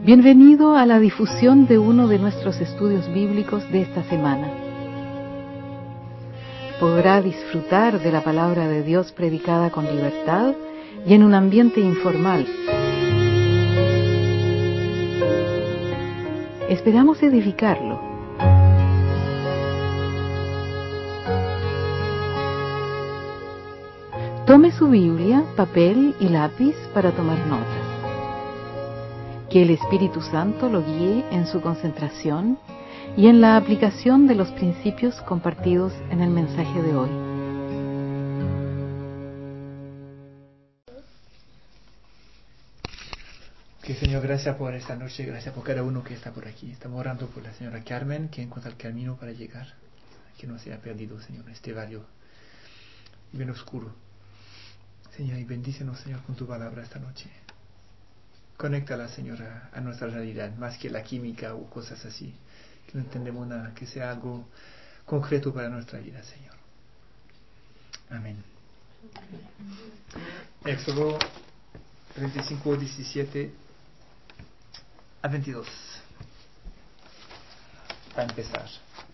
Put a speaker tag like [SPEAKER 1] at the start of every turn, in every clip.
[SPEAKER 1] Bienvenido a la difusión de uno de nuestros estudios bíblicos de esta semana. Podrá disfrutar de la palabra de Dios predicada con libertad y en un ambiente informal. Esperamos edificarlo. Tome su Biblia, papel y lápiz para tomar notas. Que el Espíritu Santo lo guíe en su concentración y en la aplicación de los principios compartidos en el mensaje de hoy.
[SPEAKER 2] Que Señor, gracias por esta noche, gracias por cada uno que está por aquí. Estamos orando por la señora Carmen, que encuentra el camino para llegar, que no se ha perdido, Señor, en este barrio bien oscuro. Señor, y bendícenos, Señor, con tu palabra esta noche. Conéctala, Señor, a nuestra realidad, más que la química o cosas así, que no entendemos nada, que sea algo concreto para nuestra vida, Señor. Amén. Éxodo 35, 17 a 22. Para empezar.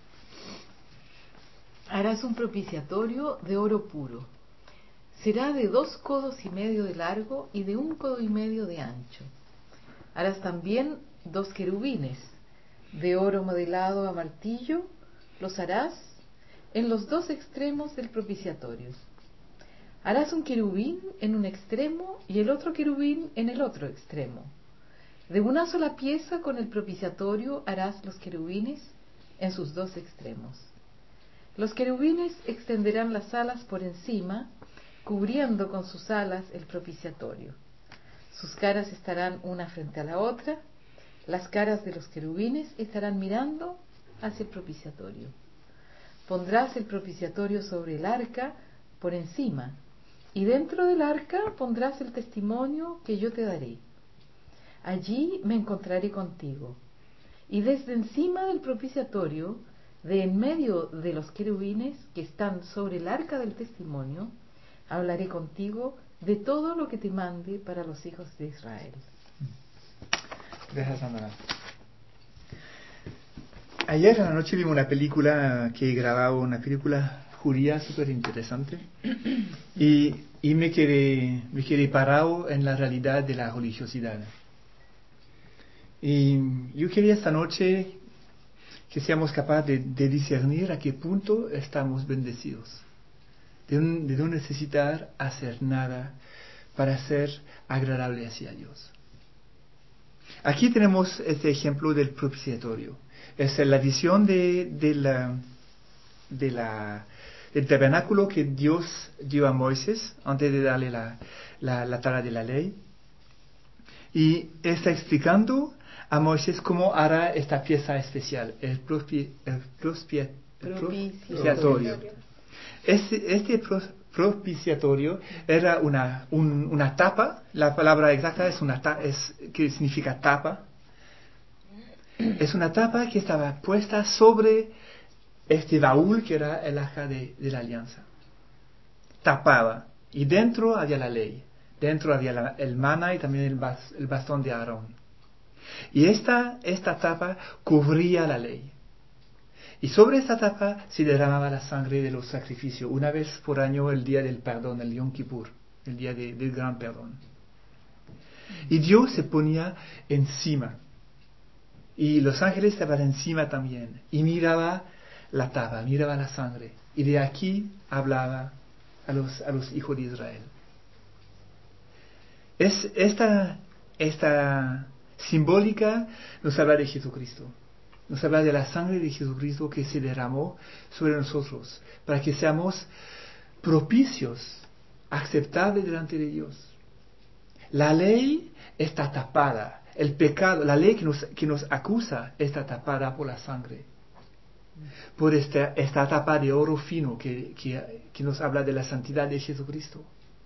[SPEAKER 1] Harás un propiciatorio de oro puro. Será de 2,5 codos de largo y de 1,5 codos de ancho. Harás también 2 querubines de oro modelado a martillo. Los harás en los 2 extremos del propiciatorio. Harás un querubín en un extremo y el otro querubín en el otro extremo. De una sola pieza con el propiciatorio harás los querubines en sus 2 extremos. Los querubines extenderán las alas por encima, cubriendo con sus alas el propiciatorio. Sus caras estarán una frente a la otra. Las caras de los querubines estarán mirando hacia el propiciatorio. Pondrás el propiciatorio sobre el arca por encima, y dentro del arca pondrás el testimonio que yo te daré. Allí me encontraré contigo, y desde encima del propiciatorio, de en medio de los querubines que están sobre el arca del testimonio, hablaré contigo de todo lo que te mande para los hijos de Israel.
[SPEAKER 2] Gracias, Sandra. Ayer en la noche vimos una película que he grabado, una película judía súper interesante, y me quedé parado en la realidad de la religiosidad. Y yo quería esta noche que seamos capaces de discernir a qué punto estamos bendecidos, de no necesitar hacer nada para ser agradable hacia Dios. Aquí tenemos este ejemplo del propiciatorio. Es la visión del tabernáculo que Dios dio a Moisés antes de darle la tabla de la ley. Y está explicando a Moisés cómo hará esta pieza especial, el propiciatorio. Este propiciatorio era una tapa. La palabra exacta que significa tapa. Es una tapa que estaba puesta sobre este baúl que era el arca de la alianza. Tapada. Y dentro había la ley. Dentro había el maná y también el bastón de Aarón. Y esta tapa cubría la ley. Y sobre esta tapa se derramaba la sangre de los sacrificios, una vez por año, el día del perdón, el Yom Kippur, el día del gran perdón. Y Dios se ponía encima. Y los ángeles estaban encima también. Y miraba la tapa, miraba la sangre. Y de aquí hablaba a los hijos de Israel. Esta simbólica nos habla de Jesucristo. Nos habla de la sangre de Jesucristo que se derramó sobre nosotros, para que seamos propicios, aceptables delante de Dios. La ley está tapada, el pecado, la ley que nos acusa está tapada por la sangre. Por esta tapa de oro fino que nos habla de la santidad de Jesucristo.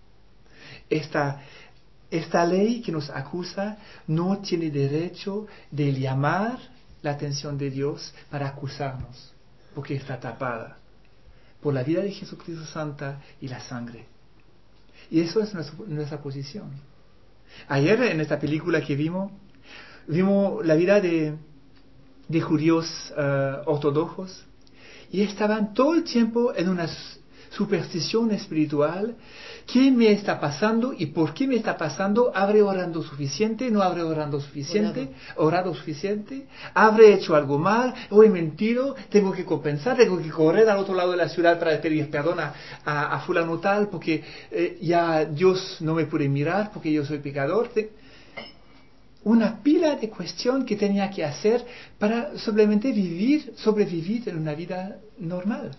[SPEAKER 2] Esta ley que nos acusa no tiene derecho de llamar la atención de Dios para acusarnos, porque está tapada por la vida de Jesucristo Santa y la sangre. Y eso es nuestra posición. Ayer en esta película que vimos, vimos la vida de judíos ortodoxos y estaban todo el tiempo en una superstición espiritual. ¿Qué me está pasando y por qué me está pasando? ¿Habré orando suficiente? ¿No habré orando suficiente? ¿Orado suficiente? ¿Habré hecho algo mal? ¿O he mentido? ¿Tengo que compensar? ¿Tengo que correr al otro lado de la ciudad para pedir perdón a fulano tal? Porque ya Dios no me puede mirar porque yo soy pecador. Una pila de cuestiones que tenía que hacer para simplemente sobrevivir en una vida normal.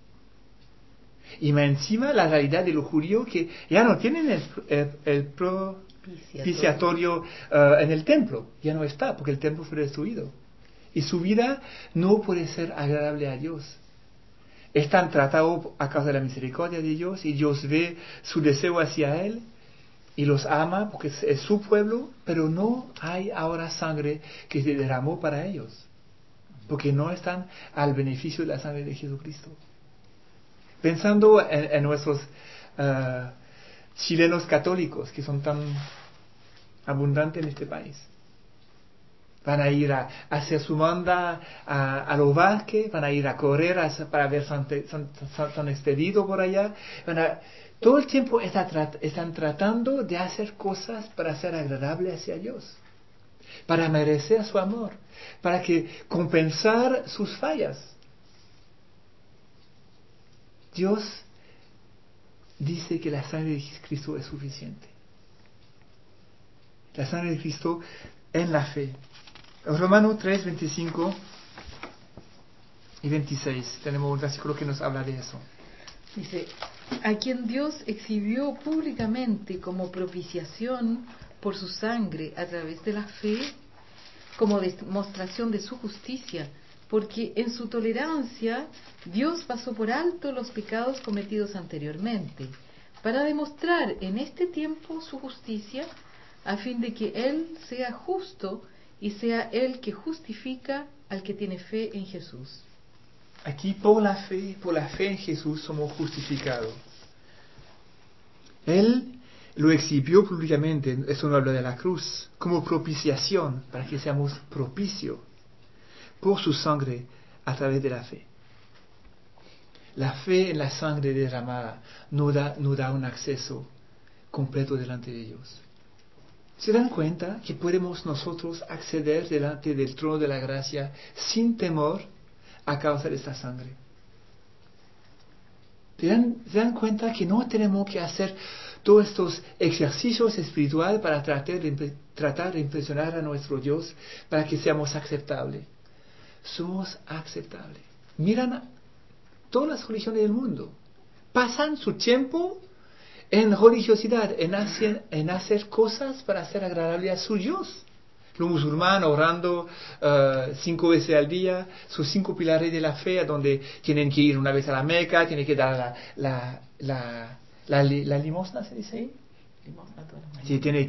[SPEAKER 2] Y más encima la realidad de los judíos que ya no tienen el propiciatorio en el templo, ya no está porque el templo fue destruido. Y su vida no puede ser agradable a Dios. Están tratados a causa de la misericordia de Dios y Dios ve su deseo hacia Él y los ama porque es su pueblo, pero no hay ahora sangre que se derramó para ellos, porque no están al beneficio de la sangre de Jesucristo. Pensando en nuestros chilenos católicos que son tan abundantes en este país. Van a ir a hacer su manda a los bosques, van a ir a correr para ver San Expedito por allá. Todo el tiempo están tratando de hacer cosas para ser agradables hacia Dios, para merecer su amor, para compensar sus fallas. Dios dice que la sangre de Cristo es suficiente. La sangre de Cristo en la fe. Romanos 3, 25 y 26. Tenemos un versículo que nos habla de eso.
[SPEAKER 1] Dice, a quien Dios exhibió públicamente como propiciación por su sangre a través de la fe, como demostración de su justicia, porque en su tolerancia Dios pasó por alto los pecados cometidos anteriormente, para demostrar en este tiempo su justicia, a fin de que Él sea justo y sea Él que justifica al que tiene fe en Jesús.
[SPEAKER 2] Aquí por la fe en Jesús somos justificados. Él lo exhibió públicamente, eso no habla de la cruz, como propiciación, para que seamos propicios por su sangre a través de la fe. La fe en la sangre derramada nos da un acceso completo delante de Dios. ¿Se dan cuenta que podemos nosotros acceder delante del trono de la gracia sin temor a causa de esta sangre? ¿Se dan cuenta que no tenemos que hacer todos estos ejercicios espirituales para tratar de impresionar a nuestro Dios para que seamos aceptables? Somos aceptables. Miran todas las religiones del mundo. Pasan su tiempo en religiosidad, en hacer cosas para ser agradable a su Dios. Los musulmanes orando 5 veces al día, sus 5 pilares de la fe, donde tienen que ir una vez a la Meca, tienen que dar la limosna, ¿se dice ahí? Sí, tiene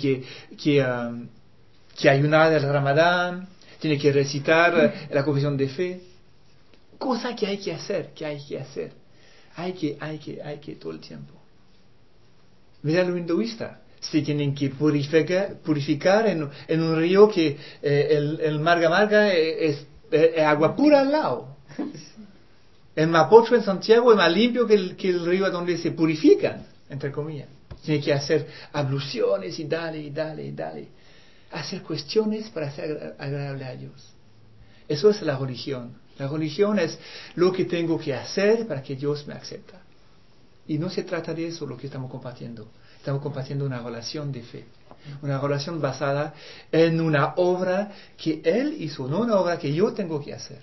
[SPEAKER 2] que ayunar el Ramadán, tiene que recitar la confesión de fe. Cosa que hay que hacer. Hay que todo el tiempo. Mira lo hinduista. Se tienen que purificar en un río que el Marga Marga es agua pura al lado. El Mapocho en Santiago es más limpio que el río donde se purifican, entre comillas. Tiene que hacer abluciones y dale. Hacer cuestiones para ser agradable a Dios. Eso es la religión. La religión es lo que tengo que hacer para que Dios me acepte. Y no se trata de eso lo que estamos compartiendo. Estamos compartiendo una relación de fe. Una relación basada en una obra que Él hizo, no una obra que yo tengo que hacer.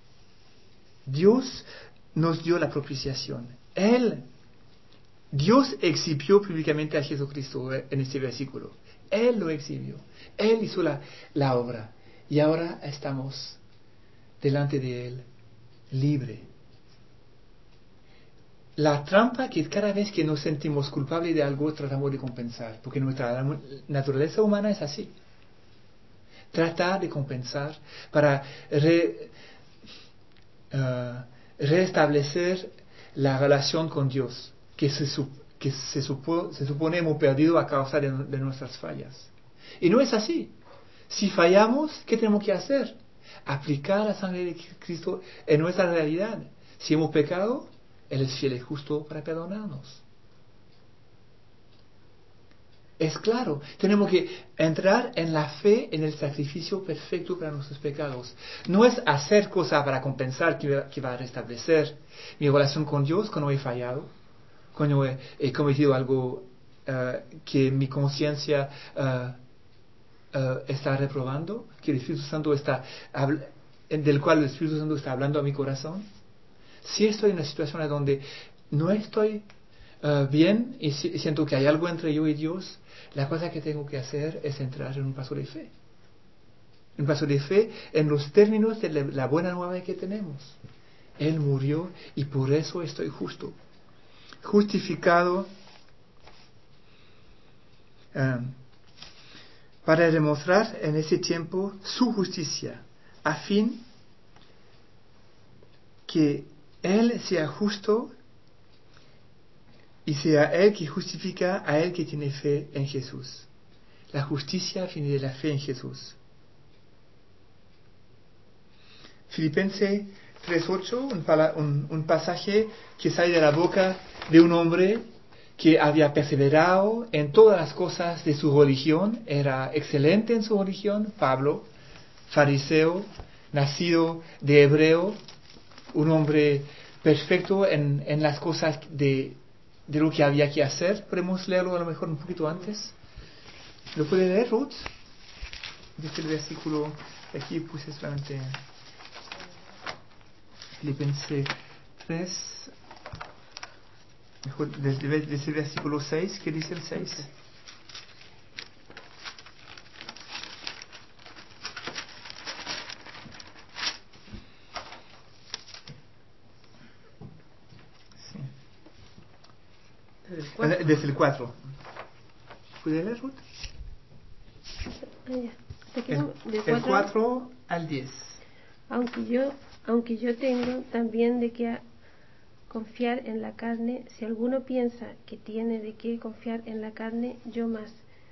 [SPEAKER 2] Dios nos dio la propiciación. Dios exhibió públicamente a Jesucristo en este versículo. Él lo exhibió. Él hizo la obra. Y ahora estamos delante de Él, libre. La trampa que cada vez que nos sentimos culpables de algo tratamos de compensar, porque nuestra naturaleza humana es así. Tratar de compensar para restablecer la relación con Dios, que se supone hemos perdido a causa de nuestras fallas. Y no es así. Si fallamos, ¿qué tenemos que hacer? Aplicar la sangre de Cristo en nuestra realidad. Si hemos pecado, Él es fiel y justo para perdonarnos. Es claro, tenemos que entrar en la fe, en el sacrificio perfecto para nuestros pecados. No es hacer cosas para compensar que va a restablecer mi relación con Dios cuando he fallado, cuando he cometido algo que mi conciencia está reprobando, que el Espíritu Santo del cual el Espíritu Santo está hablando a mi corazón. Si estoy en una situación en donde no estoy bien y siento que hay algo entre yo y Dios, la cosa que tengo que hacer es entrar en un paso de fe. Un paso de fe en los términos de la buena nueva que tenemos. Él murió y por eso estoy justo. Justificado para demostrar en ese tiempo su justicia, a fin que Él sea justo y sea Él que justifica a Él que tiene fe en Jesús. La justicia viene de la fe en Jesús. Filipenses 3:8, un pasaje que sale de la boca de un hombre que había perseverado en todas las cosas de su religión, era excelente en su religión, Pablo, fariseo, nacido de hebreo, un hombre perfecto en las cosas de lo que había que hacer. Podemos leerlo a lo mejor un poquito antes. ¿Lo puede leer, Ruth? Desde el versículo, aquí puse solamente Filipenses 3, mejor desde el versículo 6, ¿qué dice el 6? Desde el 4. ¿Puede leer, Ruth?
[SPEAKER 3] Del
[SPEAKER 2] 4 al 10.
[SPEAKER 3] Aunque yo tengo también de qué confiar en la carne, si alguno piensa que tiene de qué confiar en la carne, yo más,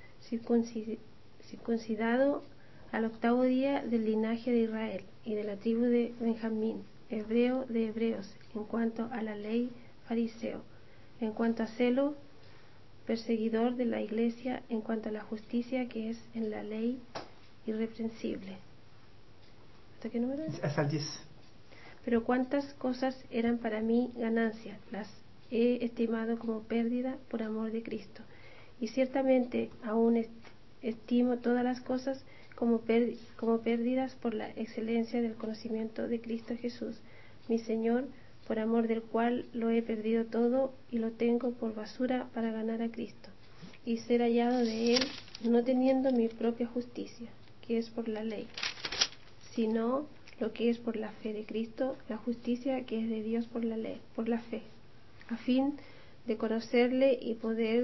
[SPEAKER 3] circuncidado al 8º día del linaje de Israel y de la tribu de Benjamín, hebreo de hebreos, en cuanto a la ley, fariseo, en cuanto a celo, perseguidor de la iglesia, en cuanto a la justicia que es en la ley, irreprensible. ¿Hasta qué número es?
[SPEAKER 2] Hasta el 10.
[SPEAKER 3] Pero cuántas cosas eran para mí ganancia, las he estimado como pérdida por amor de Cristo. Y ciertamente aún estimo todas las cosas como pérdidas por la excelencia del conocimiento de Cristo Jesús, mi Señor, por amor del cual lo he perdido todo y lo tengo por basura para ganar a Cristo y ser hallado de Él, no teniendo mi propia justicia, que es por la ley, sino lo que es por la fe de Cristo, la justicia que es de Dios por la ley, por la fe, a fin de conocerle y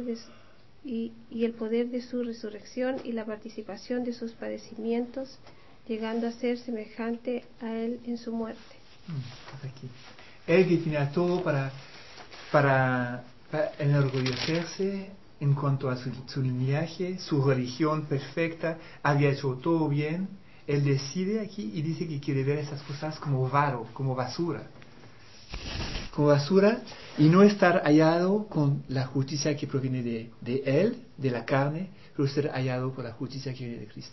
[SPEAKER 3] el poder de su resurrección y la participación de sus padecimientos, llegando a ser semejante a él en su muerte.
[SPEAKER 2] Aquí. Él que tenía todo para enorgullecerse en cuanto a su linaje, su religión perfecta, había hecho todo bien. Él decide aquí y dice que quiere ver esas cosas como varo, como basura, y no estar hallado con la justicia que proviene de Él, de la carne, pero ser hallado por la justicia que viene de Cristo.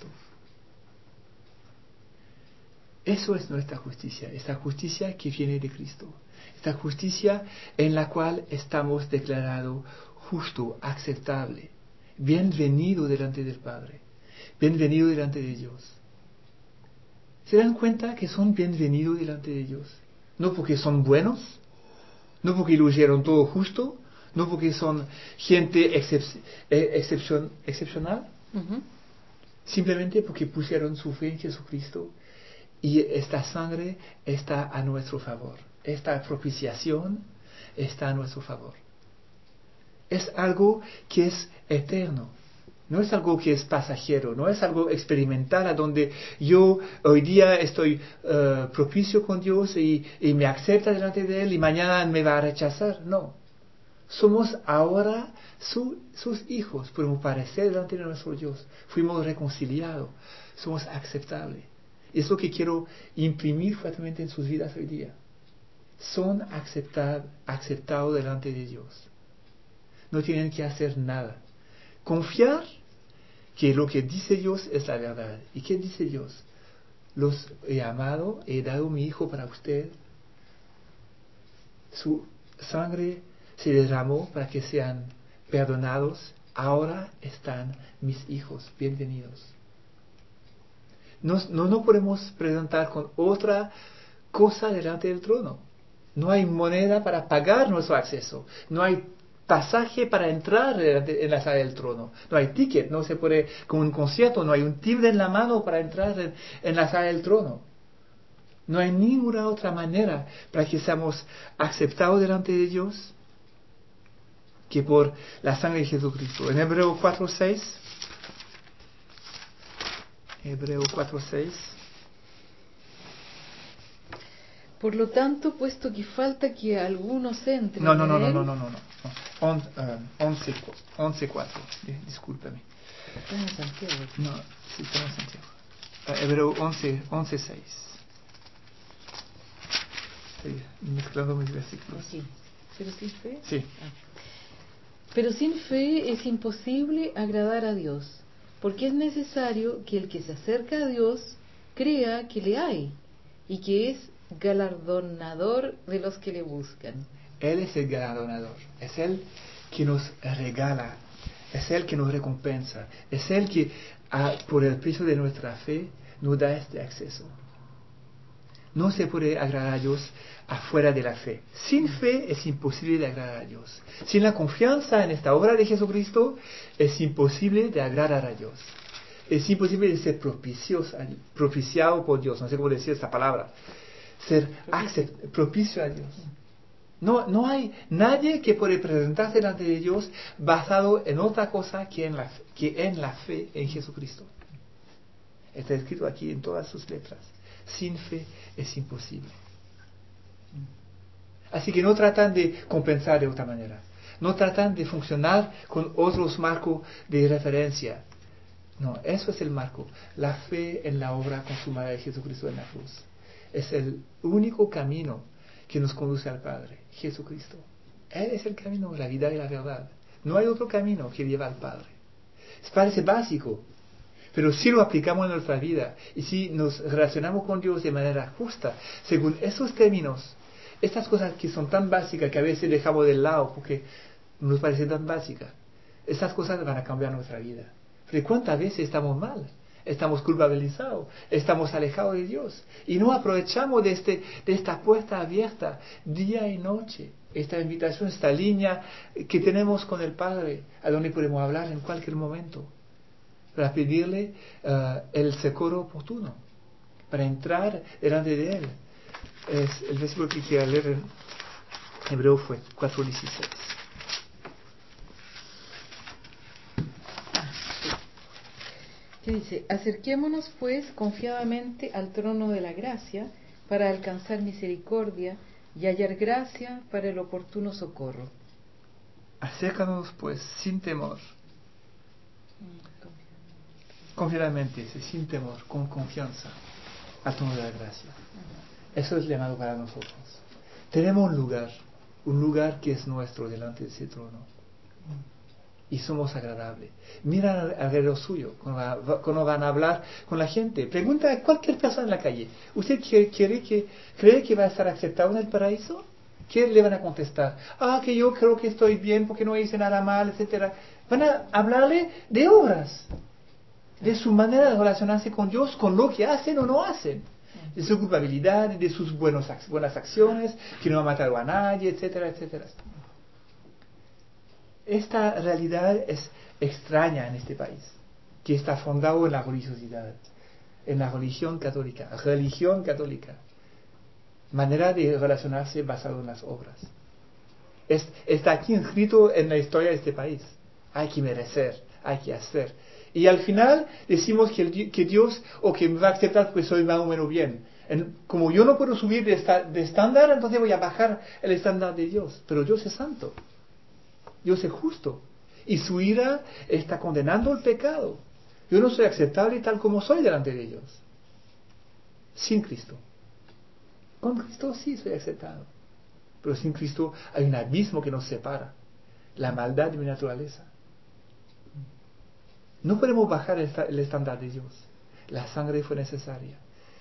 [SPEAKER 2] Eso es nuestra justicia, esta justicia que viene de Cristo, esta justicia en la cual estamos declarados justo, aceptable, bienvenido delante del Padre, bienvenido delante de Dios. ¿Se dan cuenta que son bienvenidos delante de Dios? No porque son buenos, no porque lo hicieron todo justo, no porque son gente excepcional, simplemente porque pusieron su fe en Jesucristo y esta sangre está a nuestro favor. Esta propiciación está a nuestro favor. Es algo que es eterno. No es algo que es pasajero, no es algo experimental a donde yo hoy día estoy propicio con Dios y me acepta delante de Él y mañana me va a rechazar. No. Somos ahora sus hijos, podemos parecer delante de nuestro Dios. Fuimos reconciliados. somos aceptables. Es lo que quiero imprimir fuertemente en sus vidas hoy día. Son aceptados delante de Dios. No tienen que hacer nada. Confiar que lo que dice Dios es la verdad. ¿Y qué dice Dios? Los he amado, he dado mi hijo para usted. Su sangre se derramó para que sean perdonados. Ahora están mis hijos, bienvenidos. No podemos presentar con otra cosa delante del trono. No hay moneda para pagar nuestro acceso. No hay pasaje para entrar en la sala del trono. No hay ticket, no se puede, como un concierto, no hay un timbre en la mano para entrar en la sala del trono. No hay ninguna otra manera para que seamos aceptados delante de Dios que por la sangre de Jesucristo. En Hebreo 4:6. Hebreo 4:6.
[SPEAKER 1] Por lo tanto, puesto que falta que algunos entren
[SPEAKER 2] No.
[SPEAKER 1] en él...
[SPEAKER 2] 11:4. Discúlpeme.
[SPEAKER 1] Está en Santiago.
[SPEAKER 2] No, sí, está en Santiago. Hebreo 11:6. Estoy mezclando mis versículos.
[SPEAKER 1] Sí. ¿Pero sin fe?
[SPEAKER 2] Sí.
[SPEAKER 1] Pero sin fe es imposible agradar a Dios, porque es necesario que el que se acerca a Dios crea que le hay y que es galardonador de los que le buscan.
[SPEAKER 2] Él es el galardonador, es Él que nos regala, es Él que nos recompensa, es Él que por el precio de nuestra fe nos da este acceso. No se puede agradar a Dios afuera de la fe. Sin fe es imposible de agradar a Dios. Sin la confianza en esta obra de Jesucristo es imposible de agradar a Dios. Es imposible de ser propiciado por Dios. No sé cómo decir esta palabra. Ser propicio a Dios. No hay nadie que puede presentarse delante de Dios basado en otra cosa que en la fe en Jesucristo. Está escrito aquí en todas sus letras. Sin fe es imposible. Así que no tratan de compensar de otra manera. No tratan de funcionar con otros marcos de referencia. No, eso es el marco. La fe en la obra consumada de Jesucristo en la cruz. Es el único camino que nos conduce al Padre, Jesucristo. Él es el camino, la vida y la verdad. No hay otro camino que lleva al Padre. Parece básico, pero si lo aplicamos en nuestra vida y si nos relacionamos con Dios de manera justa, según esos términos, estas cosas que son tan básicas que a veces dejamos de lado porque nos parecen tan básicas, estas cosas van a cambiar nuestra vida. Pero ¿cuántas veces estamos mal? Estamos culpabilizados, estamos alejados de Dios y no aprovechamos de esta puerta abierta día y noche, esta invitación, esta línea que tenemos con el Padre, a donde podemos hablar en cualquier momento, para pedirle el socorro oportuno, para entrar delante de Él. Es el versículo que quiero leer en Hebreo fue 4:16.
[SPEAKER 1] Que dice: acerquémonos pues confiadamente al trono de la gracia para alcanzar misericordia y hallar gracia para el oportuno socorro.
[SPEAKER 2] Acércanos pues sin temor, confiadamente, sin temor, con confianza al trono de la gracia. Eso es el llamado para nosotros. Tenemos un lugar que es nuestro delante de ese trono. Y somos agradables. Mira alrededor suyo, cuando van a hablar con la gente. Pregunta a cualquier persona en la calle: ¿usted cree que va a estar aceptado en el paraíso? ¿Qué le van a contestar? Que yo creo que estoy bien porque no hice nada mal, etcétera. Van a hablarle de obras, de su manera de relacionarse con Dios, con lo que hacen o no hacen, de su culpabilidad, de sus buenas acciones, que no ha matado a nadie, etcétera, etcétera. Esta realidad es extraña en este país, que está fundado en la religiosidad, en la religión católica, manera de relacionarse basado en las obras. Está aquí inscrito en la historia de este país. Hay que merecer, hay que hacer. Y al final decimos que Dios que me va a aceptar porque soy más o menos bien. Como yo no puedo subir de estándar, entonces voy a bajar el estándar de Dios. Pero Dios es santo. Dios es justo. Y su ira está condenando el pecado. Yo no soy aceptable tal como soy delante de ellos. Sin Cristo. Con Cristo sí soy aceptado. Pero sin Cristo hay un abismo que nos separa. La maldad de mi naturaleza. No podemos bajar el estándar de Dios. La sangre fue necesaria.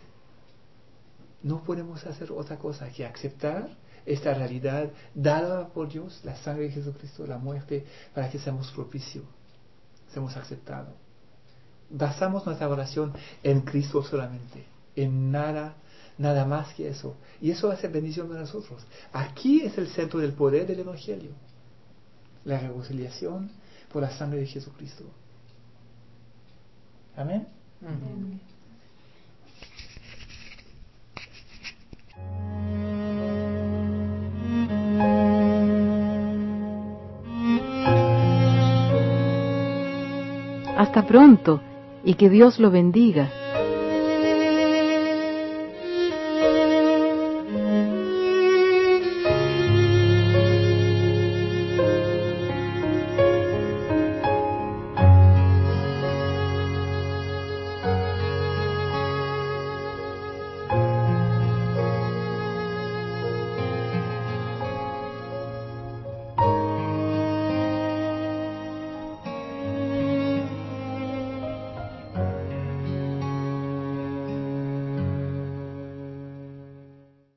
[SPEAKER 2] No podemos hacer otra cosa que aceptar esta realidad dada por Dios, la sangre de Jesucristo, la muerte, para que seamos propicios, seamos aceptados. Basamos nuestra oración en Cristo solamente, en nada más que eso. Y eso va a ser bendición para nosotros. Aquí es el centro del poder del Evangelio. La reconciliación por la sangre de Jesucristo. Amén.
[SPEAKER 1] Amén. Hasta pronto y que Dios lo bendiga.